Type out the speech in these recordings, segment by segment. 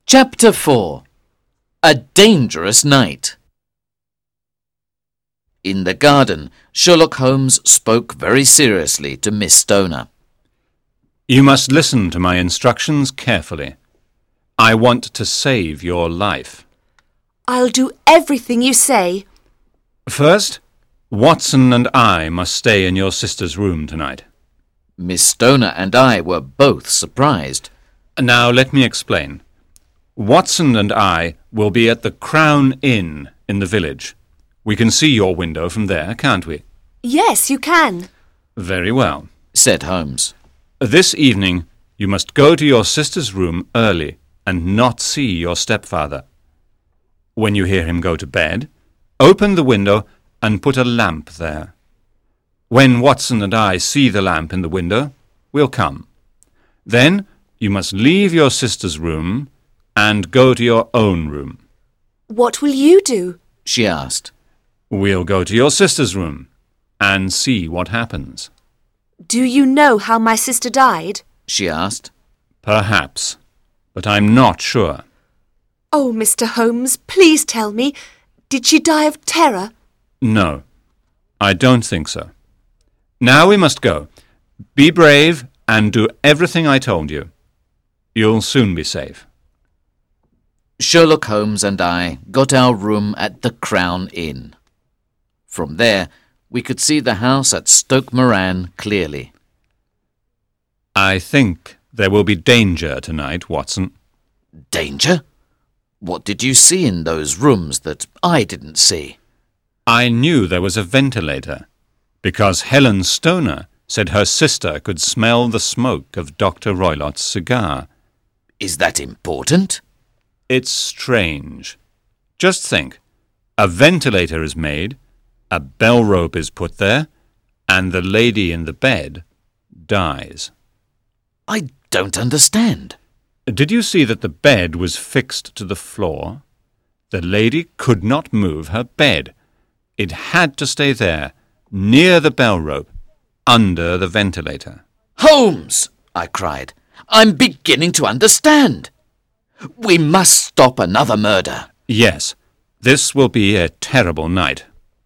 Chapter 4. A Dangerous Night. In the garden, Sherlock Holmes spoke very seriously to Miss Stoner. You must listen to my instructions carefully. I want to save your life. I'll do everything you say. First, Watson and I must stay in your sister's room tonight. Miss Stoner and I were both surprised. Now let me explain. Watson and I will be at the Crown Inn in the village. We can see your window from there, can't we? Yes, you can. Very well, said Holmes. This evening you must go to your sister's room early and not see your stepfather. When you hear him go to bed, open the window and put a lamp there. When Watson and I see the lamp in the window, we'll come. Then you must leave your sister's room and go to your own room. What will you do? She asked. We'll go to your sister's room and see what happens. Do you know how my sister died? She asked. Perhaps, but I'm not sure. Oh, Mr. Holmes, please tell me. Did she die of terror? No, I don't think so. Now we must go. Be brave and do everything I told you. You'll soon be safe. Sherlock Holmes and I got our room at the Crown Inn. From there, we could see the house at Stoke Moran clearly. I think there will be danger tonight, Watson. Danger? What did you see in those rooms that I didn't see? I knew there was a ventilator, because Helen Stoner said her sister could smell the smoke of Dr. Roylott's cigar. Is that important? It's strange. Just think. A ventilator is made, a bell rope is put there, and the lady in the bed dies. I don't understand. Did you see that the bed was fixed to the floor? The lady could not move her bed. It had to stay there, near the bell rope, under the ventilator. Holmes! I cried. I'm beginning to understand. We must stop another murder. Yes, this will be a terrible night.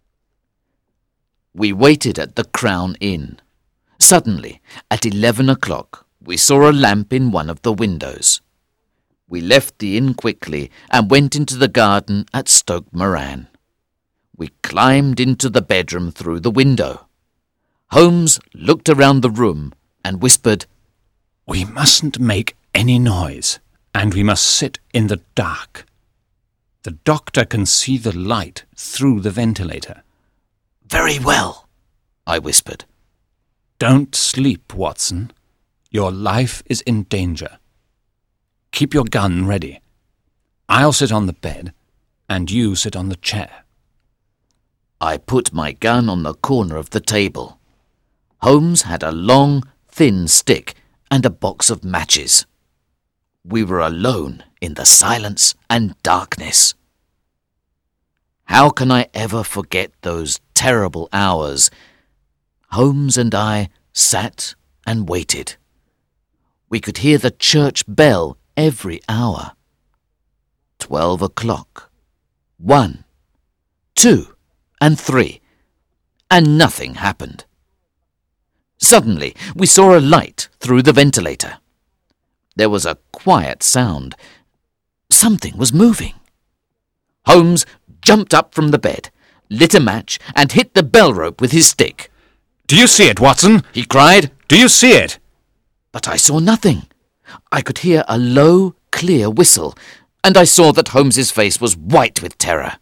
We waited at the Crown Inn. Suddenly, at 11 o'clock, we saw a lamp in one of the windows. We left the inn quickly and went into the garden at Stoke Moran. We climbed into the bedroom through the window. Holmes looked around the room and whispered, We mustn't make any noise, and we must sit in the dark. The doctor can see the light through the ventilator. Very well, I whispered. Don't sleep, Watson. Your life is in danger. Keep your gun ready. I'll sit on the bed, and you sit on the chair. I put my gun on the corner of the table. Holmes had a long, thin stick and a box of matches. We were alone in the silence and darkness. How can I ever forget those terrible hours? Holmes and I sat and waited. We could hear the church bell every hour. 12 o'clock, 1, 2, and 3, and nothing happened. Suddenly, we saw a light through the ventilator. There was a quiet sound. Something was moving. Holmes jumped up from the bed, lit a match, and hit the bell rope with his stick. Do you see it, Watson? He cried. Do you see it? But I saw nothing. I could hear a low, clear whistle, and I saw that Holmes's face was white with terror.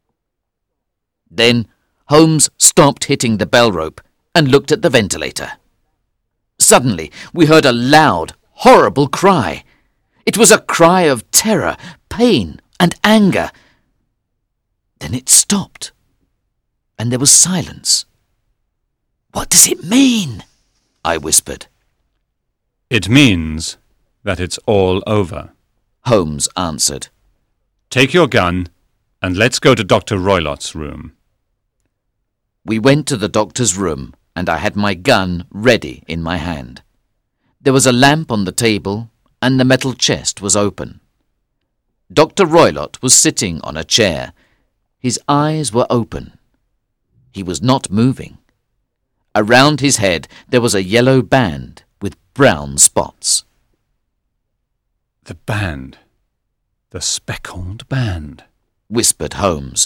Then Holmes stopped hitting the bell rope and looked at the ventilator. Suddenly, we heard a loud, horrible cry. It was a cry of terror, pain, and anger. Then it stopped, and there was silence. What does it mean? I whispered. It means that it's all over, Holmes answered. Take your gun and let's go to Dr. Roylott's room. We went to the doctor's room, and I had my gun ready in my hand. There was a lamp on the table, and the metal chest was open. Dr. Roylott was sitting on a chair. His eyes were open. He was not moving. Around his head there was a yellow band with brown spots. The band. The speckled band, whispered Holmes.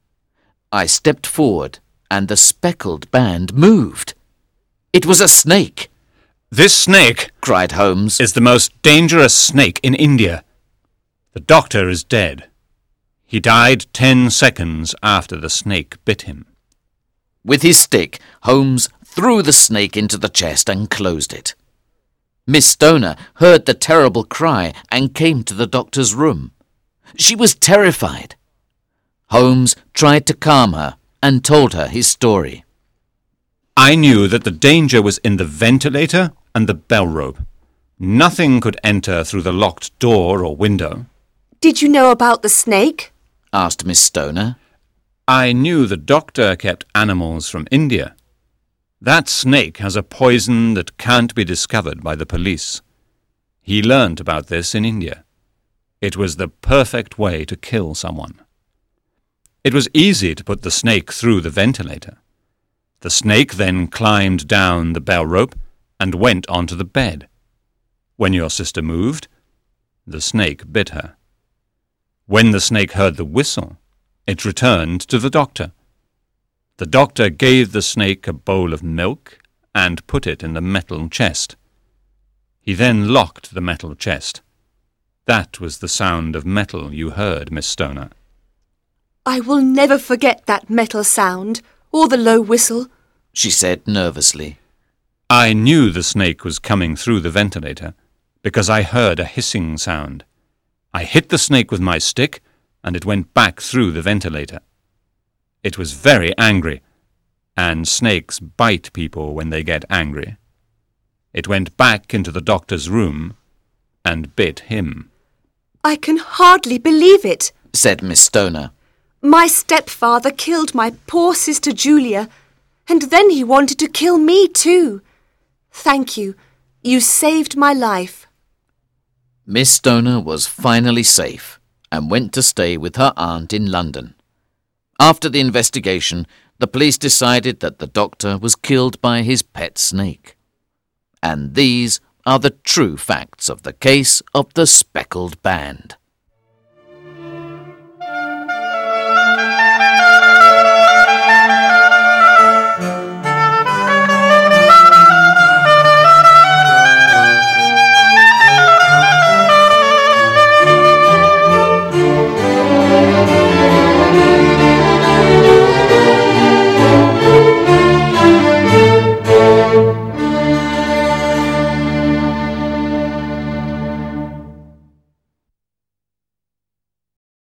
I stepped forward and the speckled band moved. It was a snake. This snake, cried Holmes, is the most dangerous snake in India. The doctor is dead. He died 10 seconds after the snake bit him. With his stick, Holmes threw the snake into the chest and closed it. Miss Stoner heard the terrible cry and came to the doctor's room. She was terrified. Holmes tried to calm her and told her his story. I knew that the danger was in the ventilator and the bell rope. Nothing could enter through the locked door or window. Did you know about the snake? Asked Miss Stoner. I knew the doctor kept animals from India. That snake has a poison that can't be discovered by the police. He learnt about this in India. It was the perfect way to kill someone. It was easy to put the snake through the ventilator. The snake then climbed down the bell rope and went onto the bed. When your sister moved, the snake bit her. When the snake heard the whistle, it returned to the doctor. The doctor gave the snake a bowl of milk and put it in the metal chest. He then locked the metal chest. That was the sound of metal you heard, Miss Stoner. I will never forget that metal sound, or the low whistle, she said nervously. I knew the snake was coming through the ventilator because I heard a hissing sound. I hit the snake with my stick and it went back through the ventilator. It was very angry, and snakes bite people when they get angry. It went back into the doctor's room and bit him. I can hardly believe it, said Miss Stoner. My stepfather killed my poor sister Julia, and then he wanted to kill me too. Thank you. You saved my life. Miss Stoner was finally safe and went to stay with her aunt in London. After the investigation, the police decided that the doctor was killed by his pet snake. And these are the true facts of the case of the speckled band.